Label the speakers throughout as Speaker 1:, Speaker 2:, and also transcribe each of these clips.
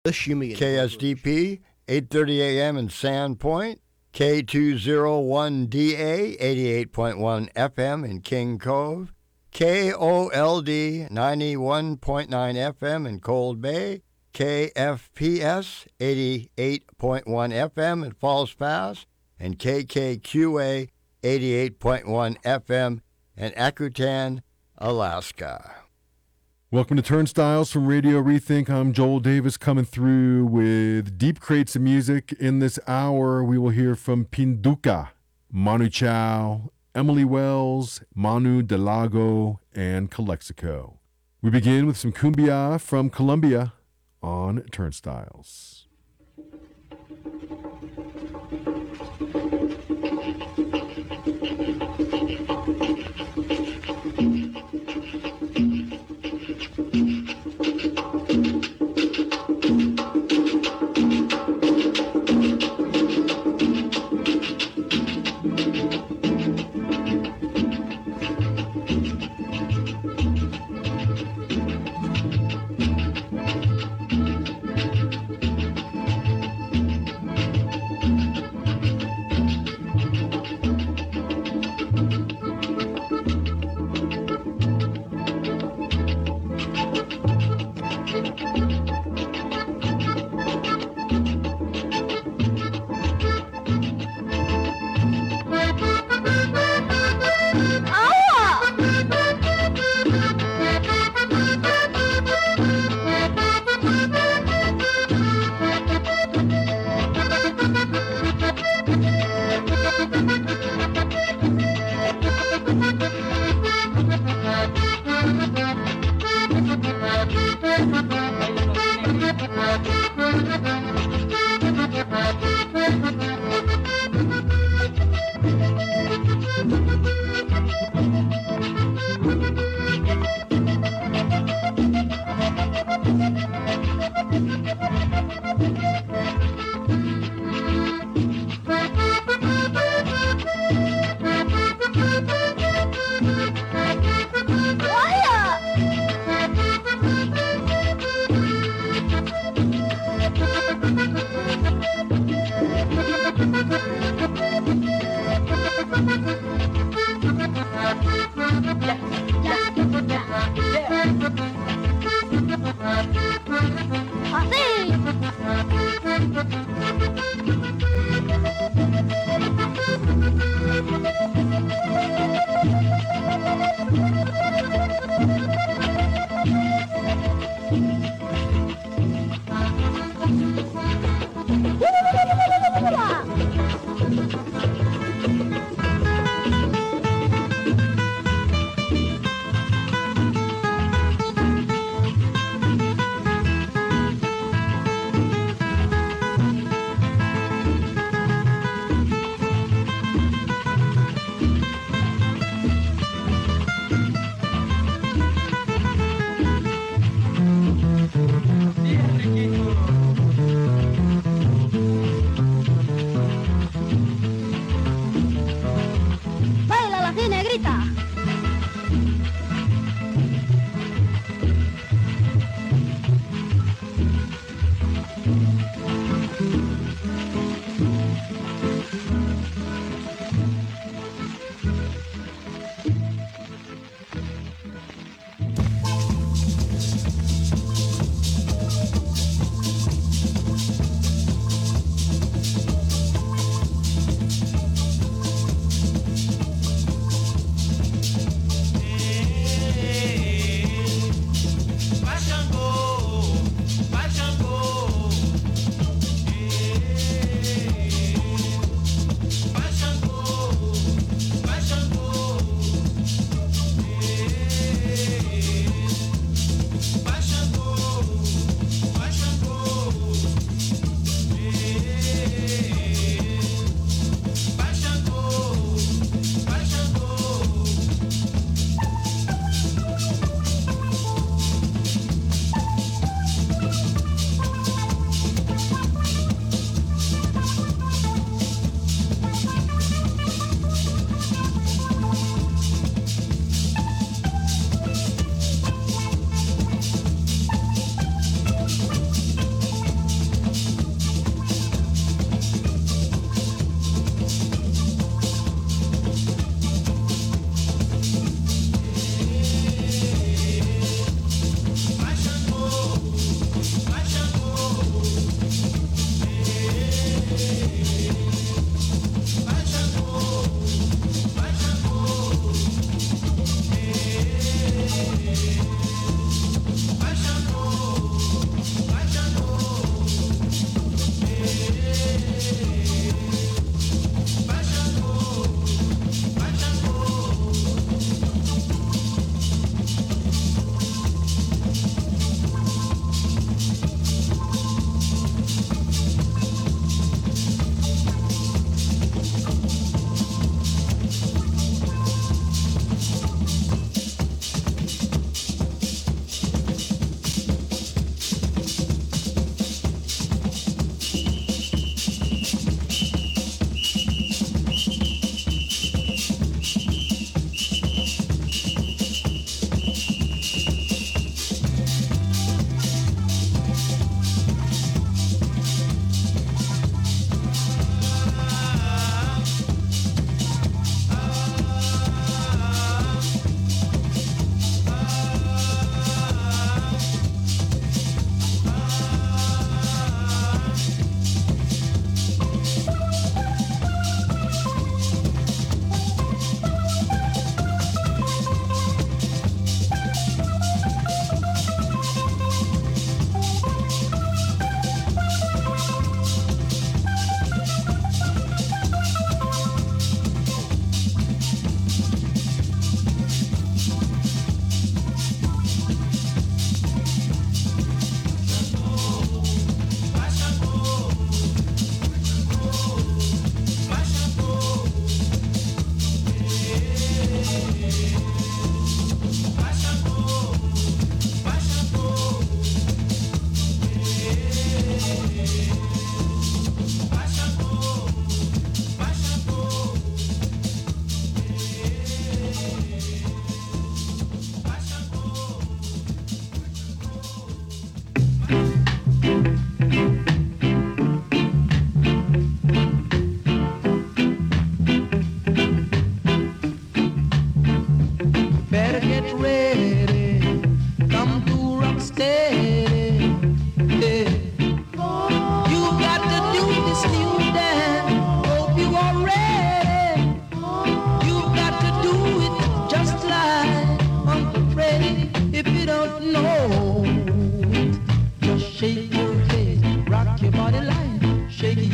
Speaker 1: KSDP, 8:30 a.m. in Sandpoint. K201DA, 88.1 FM in King Cove. KOLD, 91.9 FM in Cold Bay. KFPS, 88.1 FM in Falls Pass. And KKQA, 88.1 FM in Akutan, Alaska.
Speaker 2: Welcome to Turnstiles from Radio Rethink. I'm Joel Davis coming through with deep crates of music. In this hour, we will hear from Pinduka, Manu Chao, Emily Wells, Manu Delago, and Calexico. We begin with some cumbia from Colombia on Turnstiles.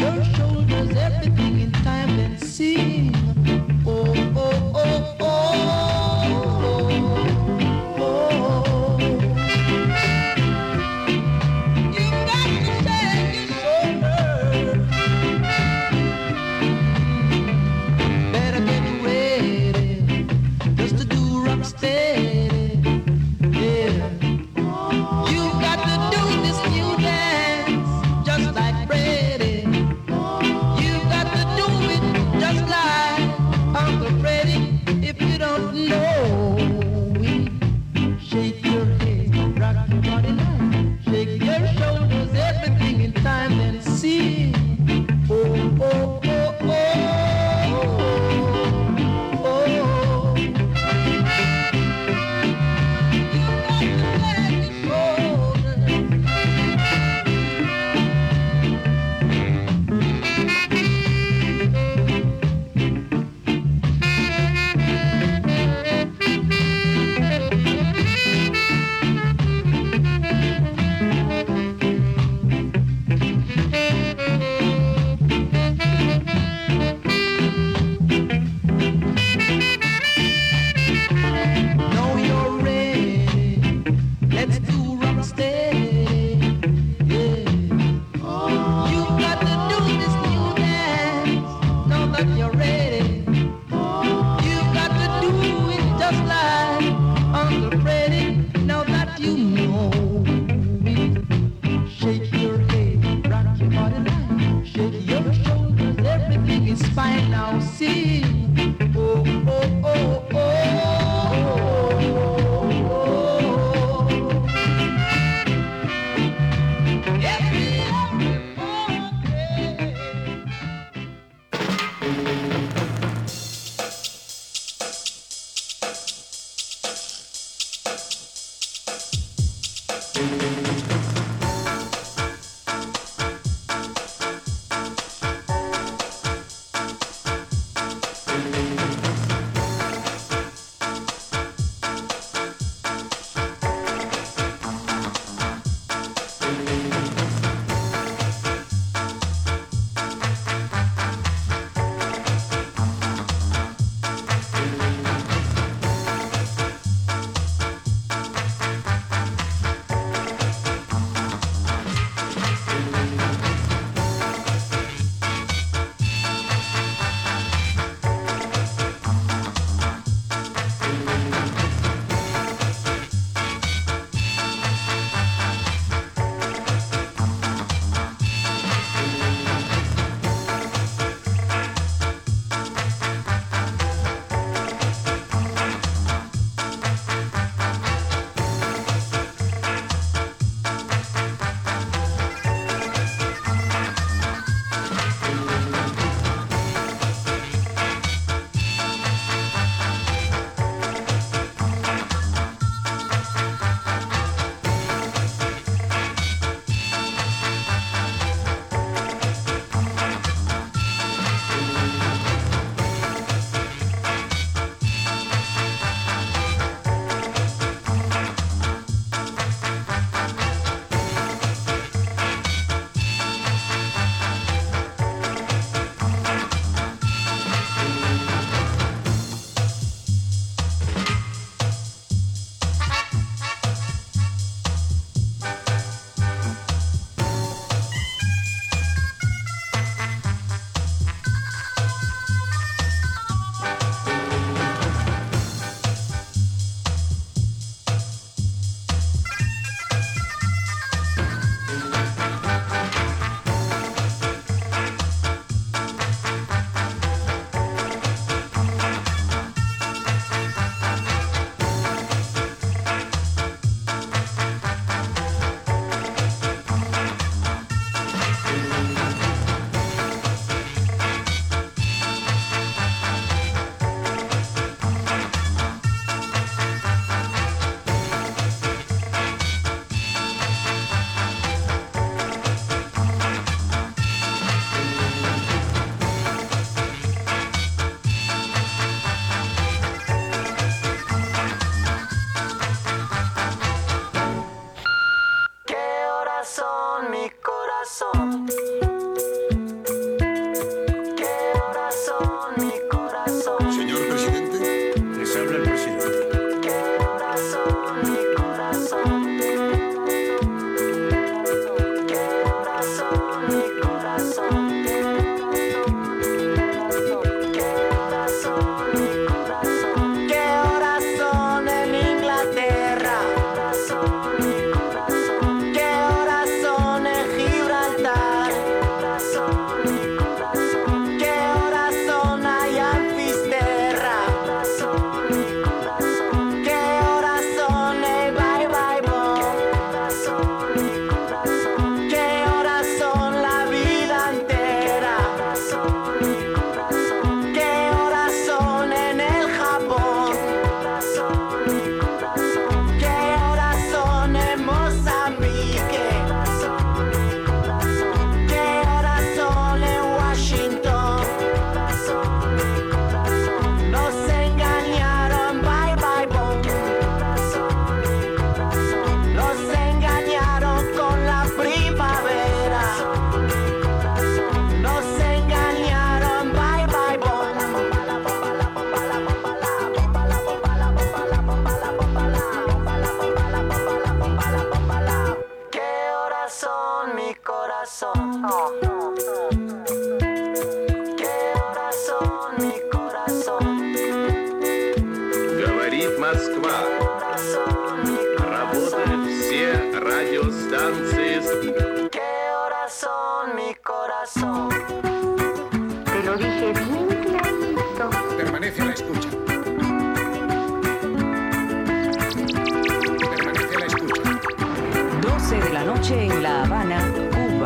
Speaker 3: your shoulders, everything in time, then sing. Oh, oh, oh, oh, oh, oh. You got to shake your shoulders. Better get ready just to do rock steady. Yeah. You got to do this new dance just like Freddie. You got to do it just like Uncle Freddie. If you don't know it, shake your head, rock your body now. Shake your shoulders, everything in time, then sing. Oh, oh, oh, oh, oh, oh. You got to let your shoulders. Know you're ready. Let's do rock steady. Yeah. You got to do this new dance. Know that you're ready. You got to do it just like Uncle Freddie. Now that you know it, shake your head, rock your body now. Shake your shoulders, everything is fine now. Sing. Oh, oh, oh, oh, oh, oh.
Speaker 4: son mi corazón.
Speaker 3: corazón. ¿Qué horas son, mi corazón?
Speaker 4: Говорит Москва. Работают все радиостанции.
Speaker 3: ¿Qué horas son, mi corazón?
Speaker 5: Te lo dije bien clarito.
Speaker 6: Permanece a la escucha. Permanece a la escucha.
Speaker 7: 12 de la noche en La Habana, Cuba.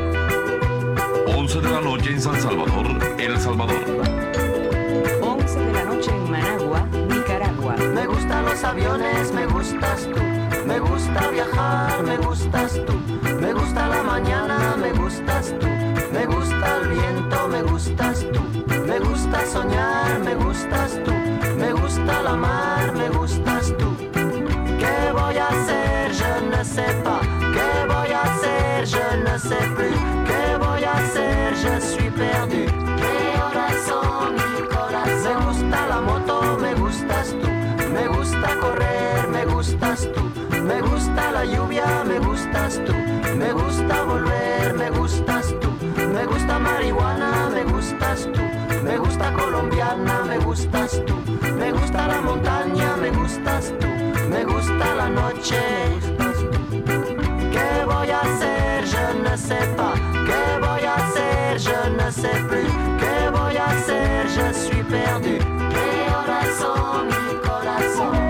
Speaker 8: 11 de la noche en San Salvador, El Salvador.
Speaker 7: 11 de la noche en Managua, Nicaragua.
Speaker 3: Me gustan los aviones, me gustas tú. Me gusta viajar, me gustas tú. Me gusta la mañana, me gustas tú. Me gusta el viento, me gustas tú. Me gusta soñar, me gustas tú. Me gusta la mar, me gustas tú. ¿Qué voy a hacer? Je ne sais pas. ¿Qué voy a hacer? Je ne sais plus. ¿Qué voy a hacer? Je suis perdu. ¿Qué horas son, mi corazón? Me gusta la moto, me gustas tú. Me gusta correr, me gustas tú. Me gusta la lluvia, me gustas tú. Me gusta volver, me gustas tú. Me gusta marihuana, me gustas tú. Me gusta colombiana, me gustas tú. Me gusta la montaña, me gustas tú. Me gusta la noche, me gustas tú. ¿Qué voy a hacer? Je ne sais pas. ¿Qué voy a hacer? Je ne sais plus. ¿Qué voy a hacer? Je suis perdu. ¿Qué horas son, mi corazón?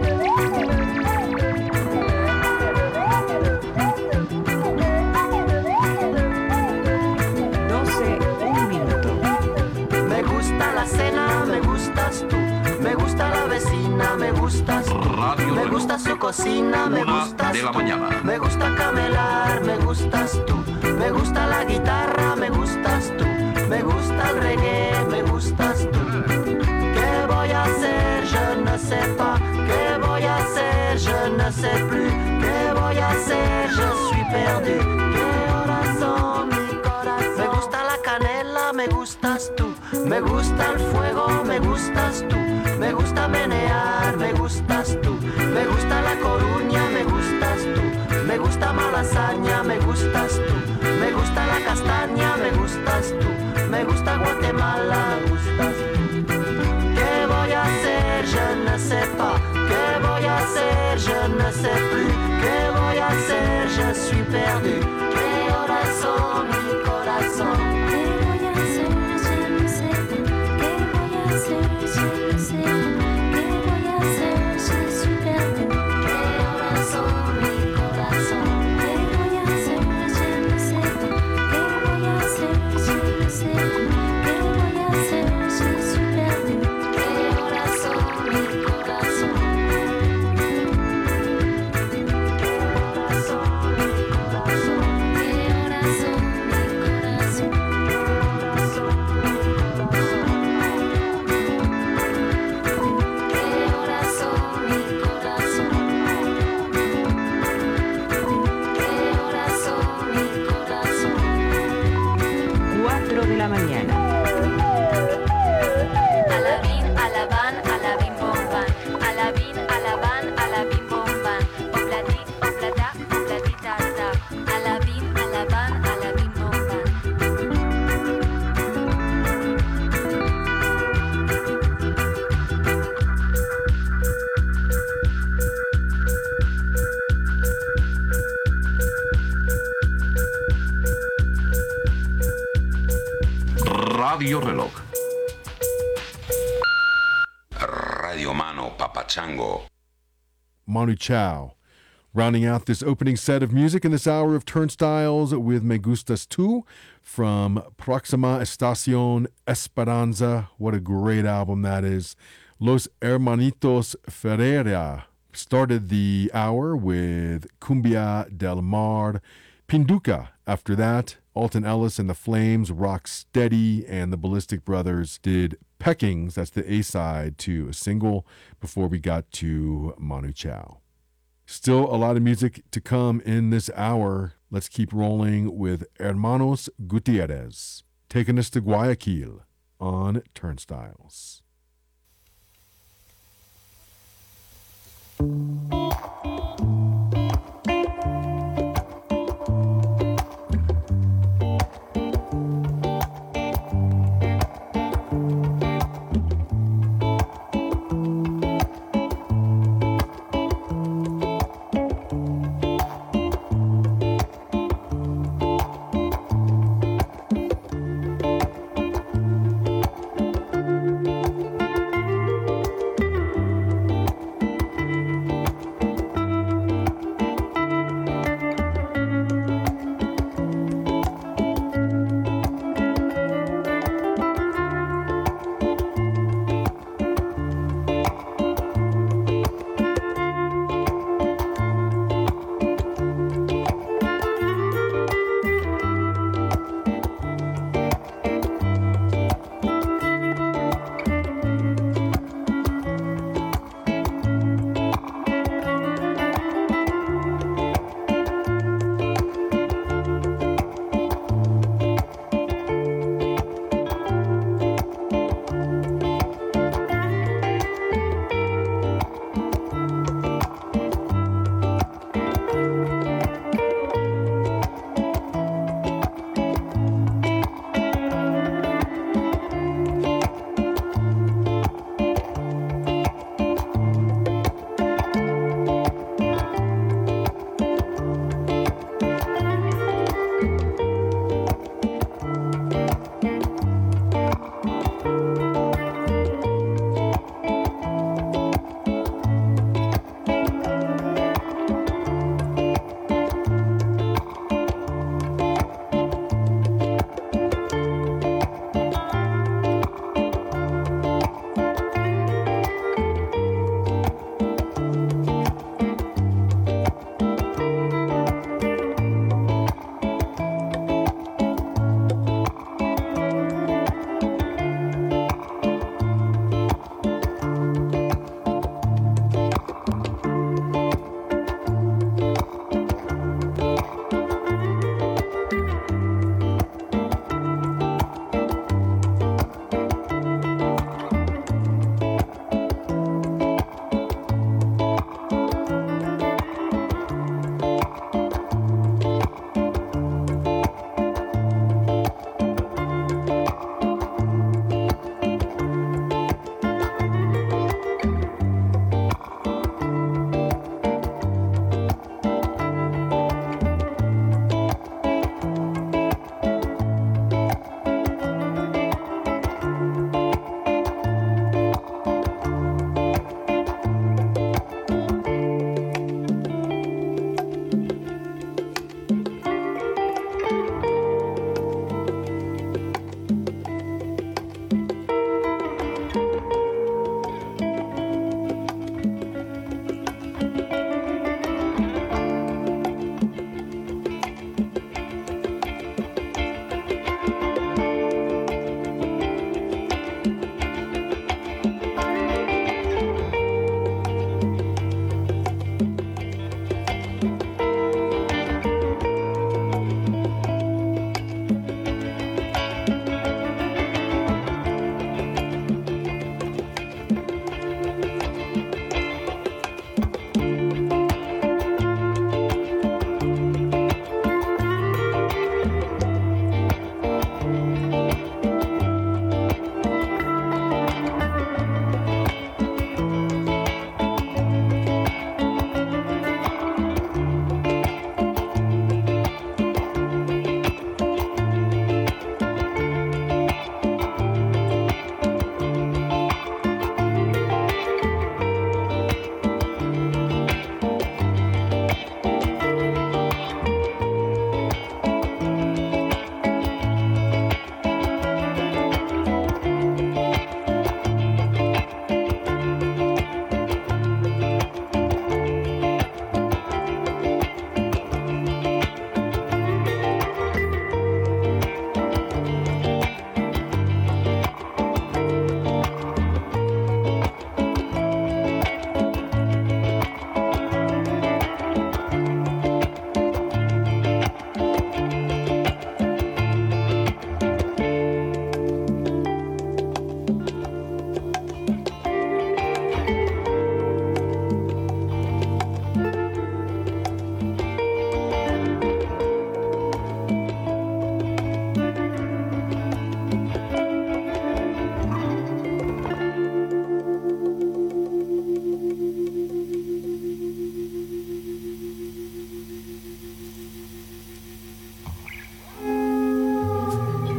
Speaker 7: 12, un minuto.
Speaker 3: Me gusta la cena, me gustas tú. Me gusta la vecina, me gustas tú.
Speaker 8: Radio
Speaker 3: Me
Speaker 8: Reloj.
Speaker 3: gusta su cocina, me
Speaker 8: 1
Speaker 3: gustas
Speaker 8: de la
Speaker 3: tú.
Speaker 8: mañana.
Speaker 3: Me gusta camelar, me gustas tú. Me gusta la guitarra, me gustas tú. Me gusta el reggae, me gustas tú. ¿Qué voy a hacer? Je ne sais pas. ¿Qué voy a hacer? Je ne sais plus. ¿Qué voy a hacer? Je suis perdu. ¿Qué horas son, mi corazón? Me gusta la canela, me gustas tú. Me gusta el fuego, me gustas tú. Me gusta menear, me gustas tú. Me gusta la Coruña, me gustas tú. Me gusta Malasaña, me gustas tú. Me gusta la castaña, me gustas tú. Me gusta Guatemala, me gustas tú. ¿Qué voy a hacer? Je ne sais pas. ¿Qué voy a hacer? Je ne sais plus. ¿Qué voy a hacer? Je suis perdu. ¿Qué horas son, mi corazón?
Speaker 5: ¿Qué voy a hacer? Je ne sais pas. ¿Qué voy a hacer? Je ne sais pas. ¿Qué voy a hacer? Je suis perdu.
Speaker 3: ¿Qué horas son, mi corazón?
Speaker 5: ¿Qué voy a hacer? Je ne sais pas. ¿Qué voy a hacer? Je ne sais pas. ¿Qué voy a hacer? Je suis perdu.
Speaker 3: ¿Qué horas son, mi corazón? ¿Qué horas son, mi corazón?
Speaker 5: ¿Qué horas son, mi corazón?
Speaker 3: ¿Qué horas son, mi corazón? ¿Qué horas son, mi corazón?
Speaker 7: 4 de la mañana.
Speaker 9: Alabín, alabán, alabín, bomban. Alabín, alabán, alabín, bomban. Oblati, oblata, oblatitata. Alabín, alabán, alabín, bomban.
Speaker 8: Radio Reloj.
Speaker 10: Radio Mano Papachango.
Speaker 2: Manu Chao. Rounding out this opening set of music in this hour of Turnstiles with Me Gustas Tu from Proxima Estación Esperanza. What a great album that is. Los Hermanitos Ferreira started the hour with Cumbia del Mar. Pinduca after that. Alton Ellis and the Flames, Rock Steady, and the Ballistic Brothers did Peckings. That's the A-side to a single before we got to Manu Chao. Still a lot of music to come in this hour. Let's keep rolling with Hermanos Gutierrez, taking us to Guayaquil on Turnstiles.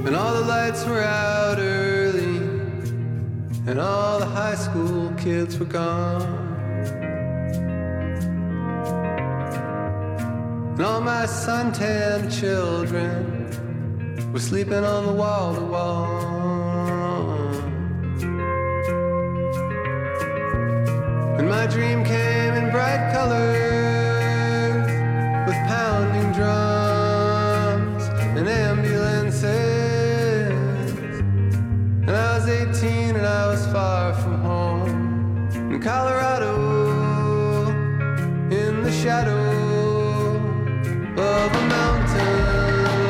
Speaker 11: And all the lights were out early, and all the high school kids were gone. And all my suntan children were sleeping on the wall to wall. And my dream came in bright colors, with pounding drums and ambulances. And I was 18 and I was far from home, in Colorado, in the shadow of a mountain.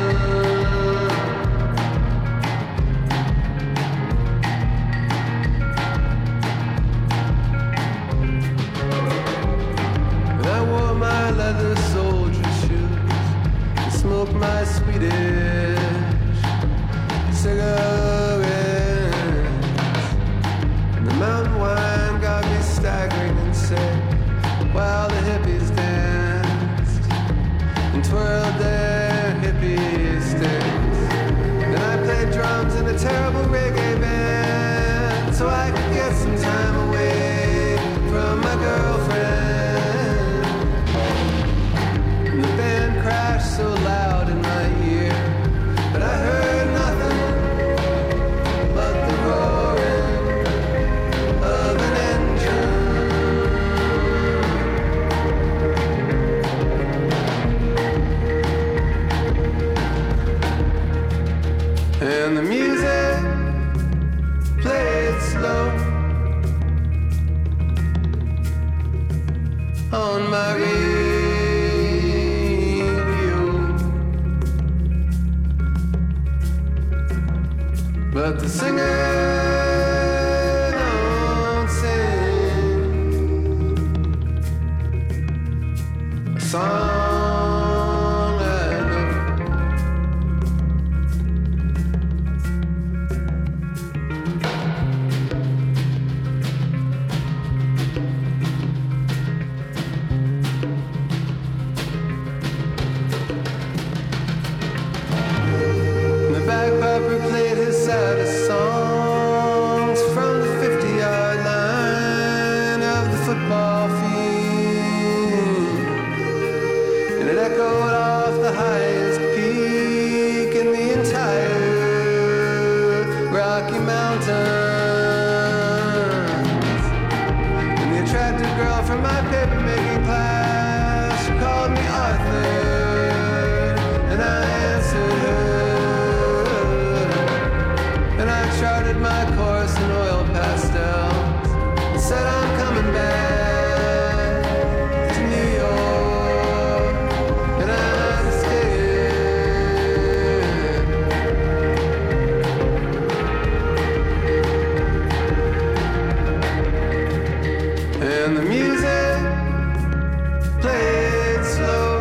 Speaker 11: And I wore my leather soldier shoes and smoked my Swedish cigarettes. And the mountain wine got me staggering and sick while the hippies danced and twirled their hippie sticks. And I played drums in a terrible reggae band so I could get some time away from my girlfriend. And the band crashed so loud in my ear, but I heard nothing but the roaring of an engine. And the music played slow on my radio, but the singer don't sing a song I know. The bagpiper played his saddest songs from the 50-yard line of the football field, and it echoed off the highest peak in the entire Rocky Mountains. And the attractive girl from my paper-making class, she called me Arthur, and I answered her. And I charted my course in oil pastels and said I'm coming back to New York, and I'm scared. And the music played slow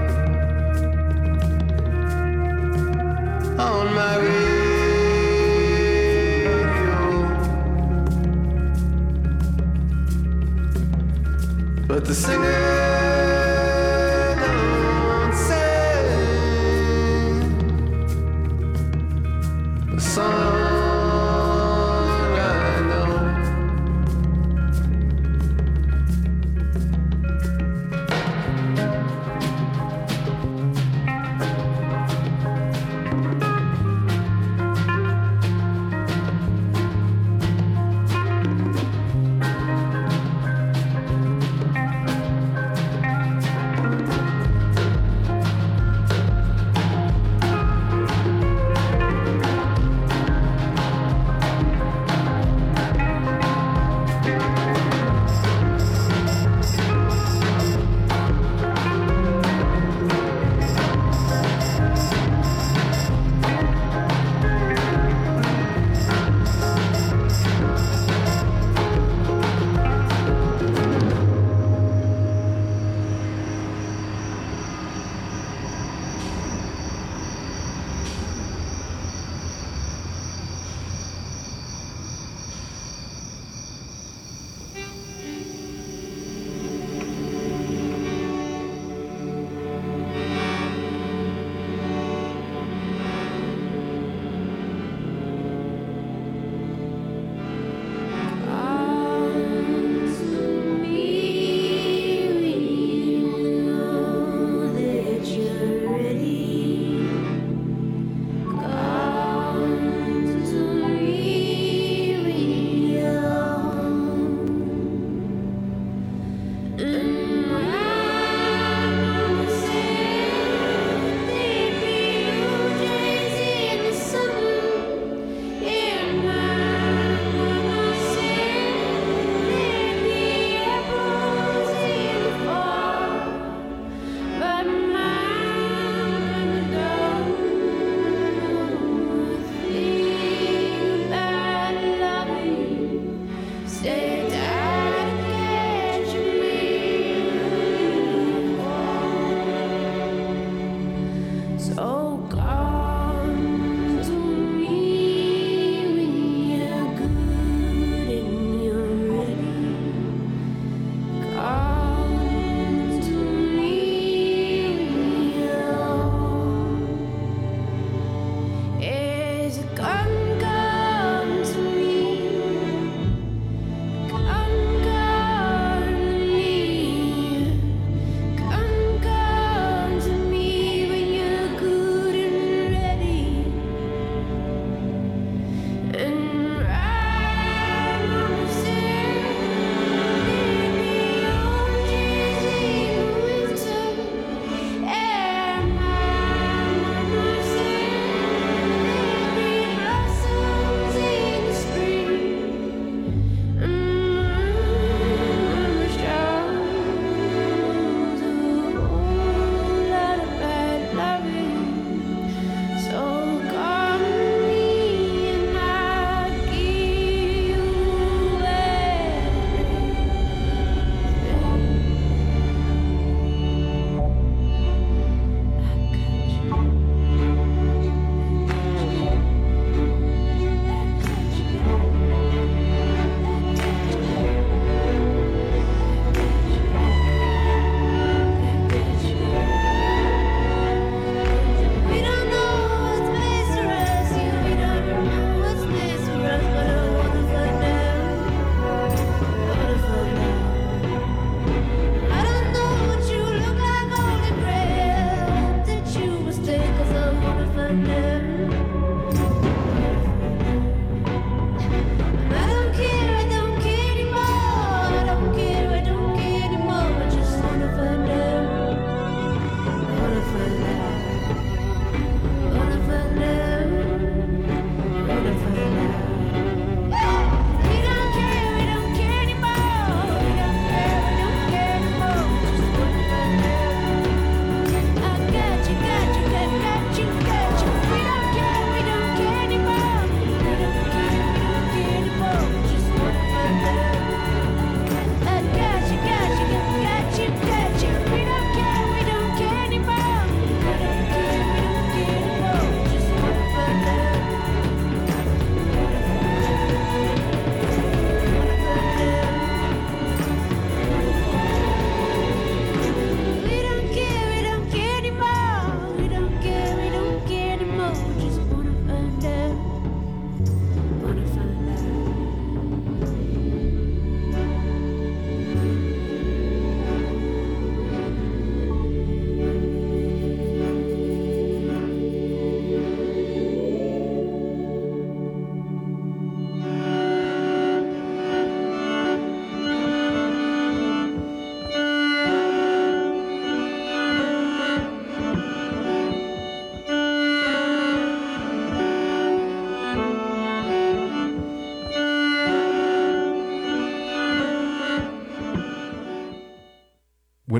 Speaker 11: on my radio, but the singer don't sing a song I know.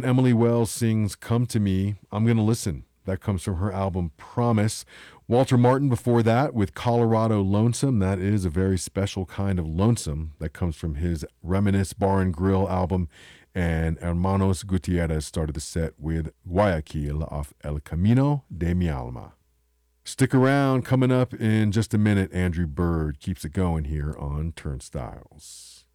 Speaker 2: when Emily Wells sings Come to Me, I'm going to listen. That comes from her album Promise. Walter Martin before that with Colorado Lonesome. That is a very special kind of lonesome that comes from his Reminisce Bar and Grill album. And Hermanos Gutierrez started the set with Guayaquil off El Camino de mi Alma. Stick around. Coming up in just a minute, Andrew Bird keeps it going here on Turnstiles.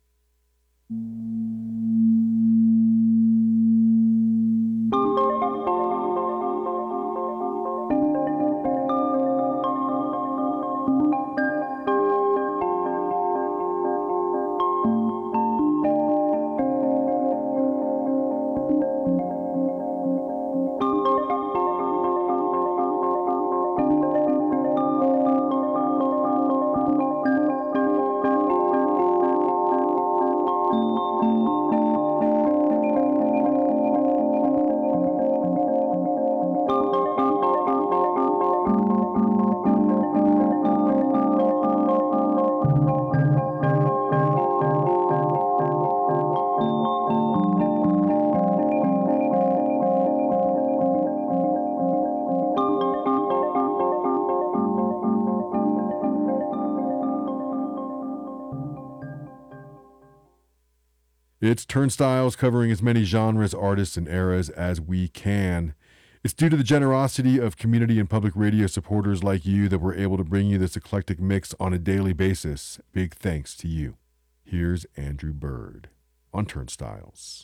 Speaker 2: It's Turnstiles, covering as many genres, artists, and eras as we can. It's due to the generosity of community and public radio supporters like you that we're able to bring you this eclectic mix on a daily basis. Big thanks to you. Here's Andrew Bird on Turnstiles.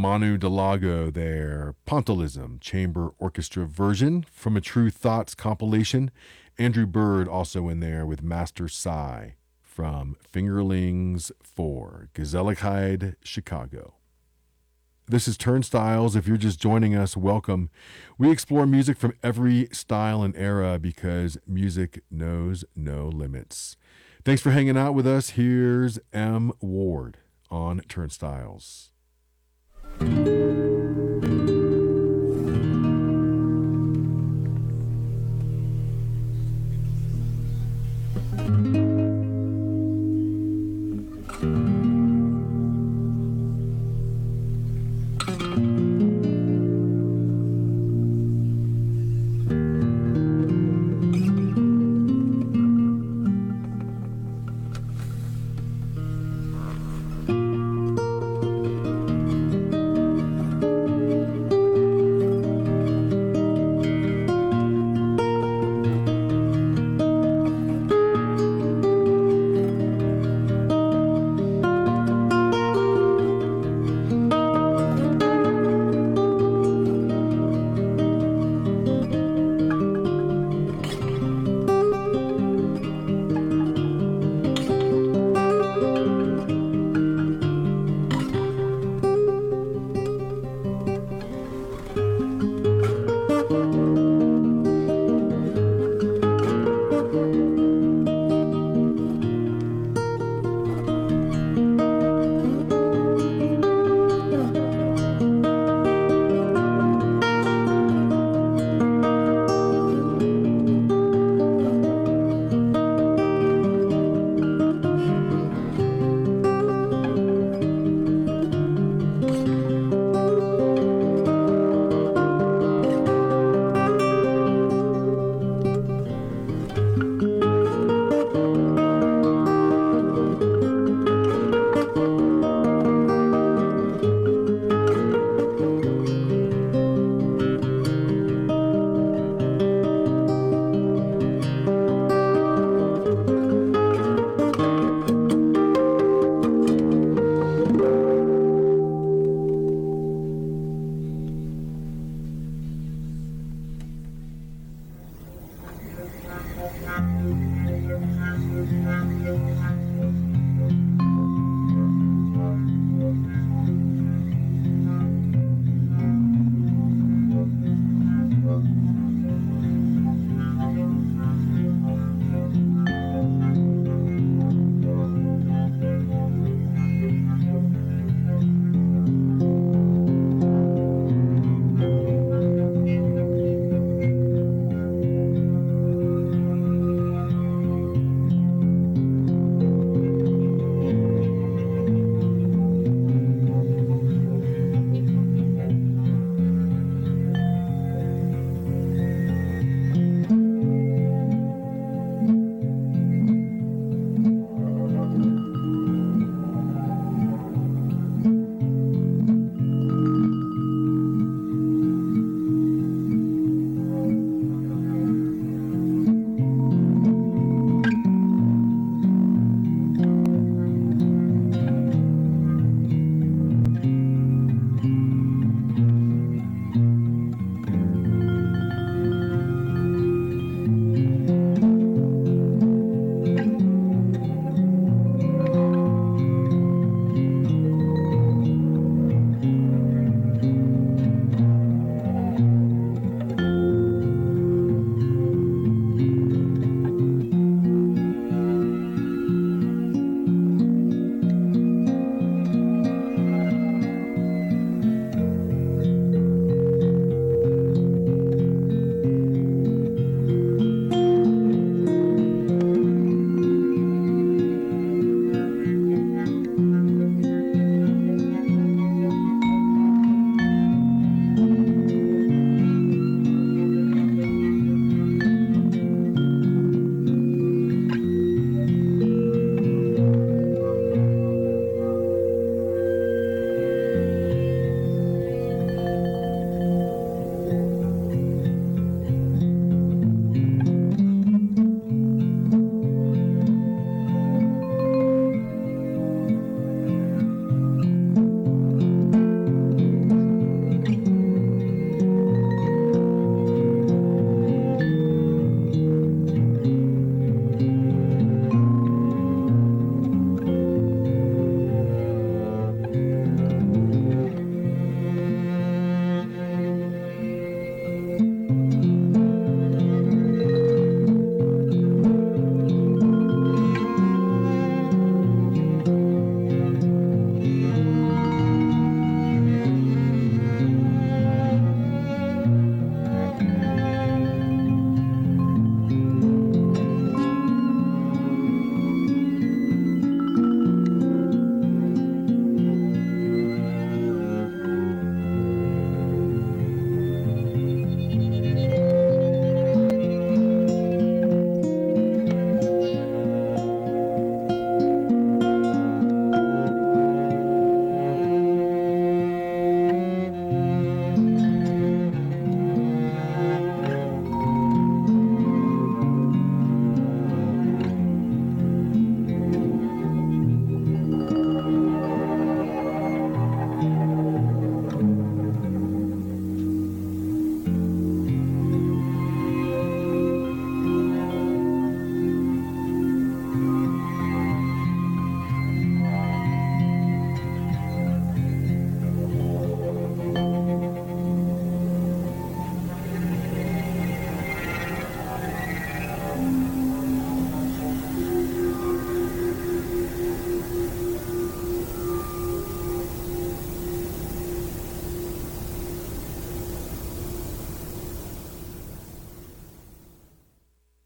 Speaker 2: Manu Delago there. Pointillism Chamber Orchestra version from a True Thoughts compilation. Andrew Bird also in there with Master Psy from Fingerlings 4, Gezelligheid, Chicago. This is Turnstiles. If you're just joining us, welcome. We explore music from every style and era because music knows no limits. Thanks for hanging out with us. Here's M. Ward on Turnstiles.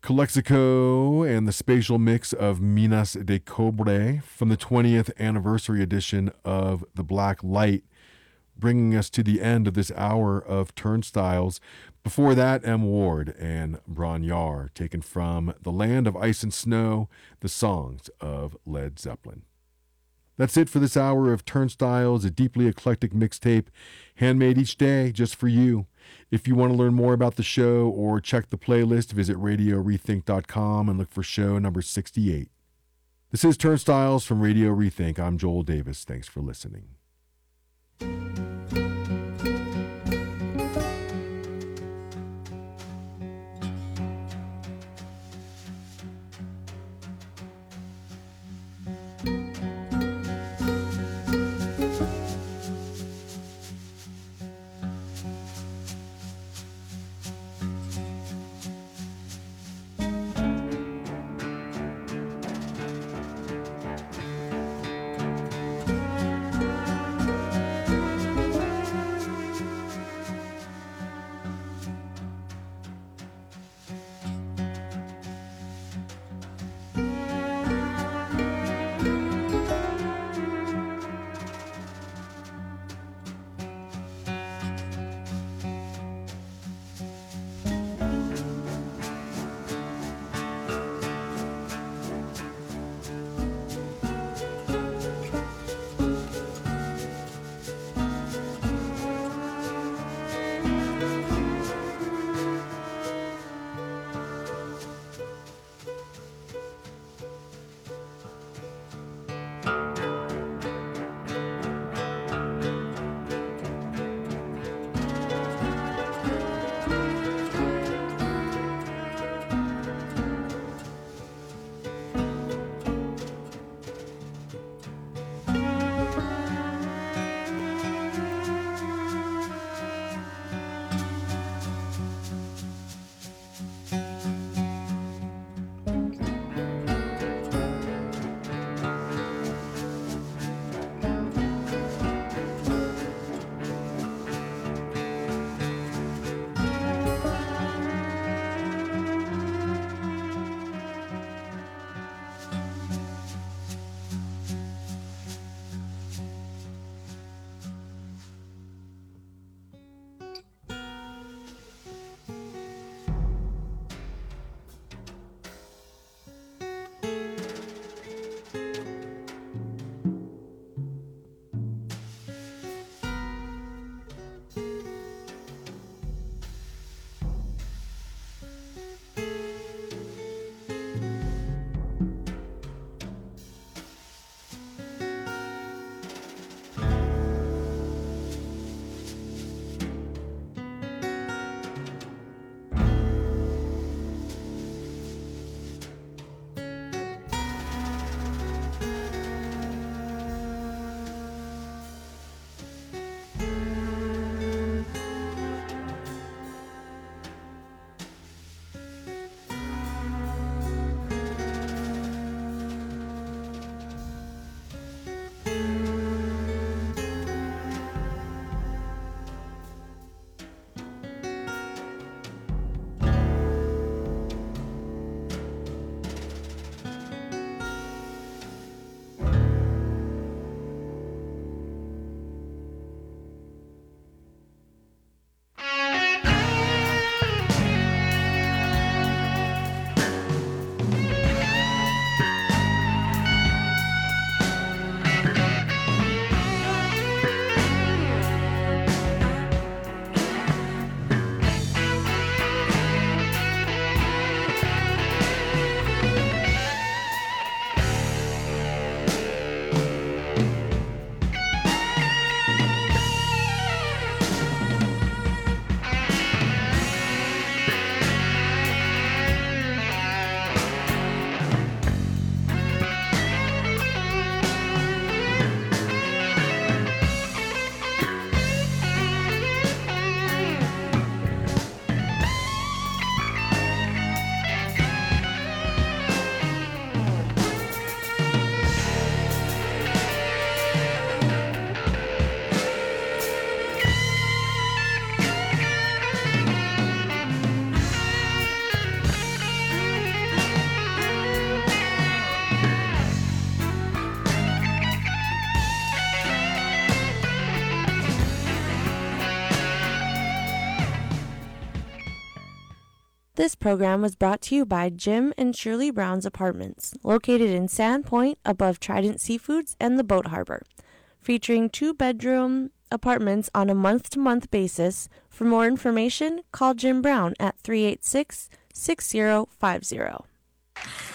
Speaker 2: Calexico and the spatial mix of Minas de Cobre from the 20th anniversary edition of The Black Light, bringing us to the end of this hour of Turnstiles. Before that, M. Ward and Bron-Y-Aur, taken from The Land of Ice and Snow, the songs of Led Zeppelin. That's it for this hour of Turnstiles, a deeply eclectic mixtape, handmade each day just for you. If you want to learn more about the show or check the playlist, visit RadioRethink.com and look for show number 68. This is Turnstiles from Radio Rethink. I'm Joel Davis. Thanks for listening.
Speaker 12: This program was brought to you by Jim and Shirley Brown's Apartments, located in Sandpoint above Trident Seafoods and the Boat Harbor, featuring 2-bedroom apartments on a month-to-month basis. For more information, call Jim Brown at 386-6050.